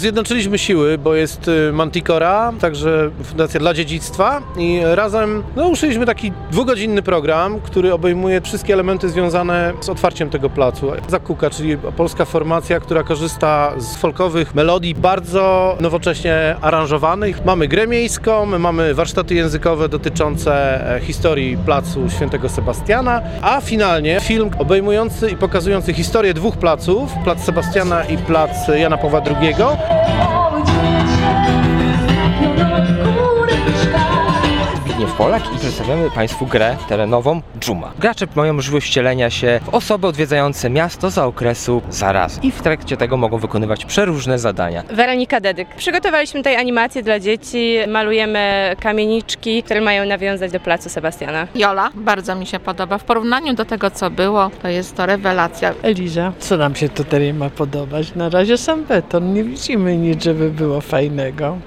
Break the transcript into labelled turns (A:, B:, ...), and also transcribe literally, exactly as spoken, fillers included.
A: Zjednoczyliśmy siły, bo jest Manticora, także Fundacja dla Dziedzictwa i razem no, uszyliśmy taki dwugodzinny program, który obejmuje wszystkie elementy związane z otwarciem tego placu. Zakuka, czyli polska formacja, która korzysta z folkowych melodii bardzo nowocześnie aranżowanych. Mamy grę miejską, mamy warsztaty językowe dotyczące historii placu Świętego Sebastiana, a finalnie film obejmujący i pokazujący historię dwóch placów, plac Sebastiana i plac Jana Pawła drugiego.
B: Zbigniew Polak i przedstawiamy Państwu grę terenową Dżuma. Gracze mają możliwość wcielenia się w osoby odwiedzające miasto za okresu zarazy i w trakcie tego mogą wykonywać przeróżne zadania.
C: Weronika Dedyk. Przygotowaliśmy tutaj animację dla dzieci, malujemy kamieniczki, które mają nawiązać do placu Sebastiana.
D: Jola, bardzo mi się podoba. W porównaniu do tego, co było, to jest to rewelacja.
E: Eliza, co nam się tutaj ma podobać? Na razie sam beton, nie widzimy nic, żeby było fajnego.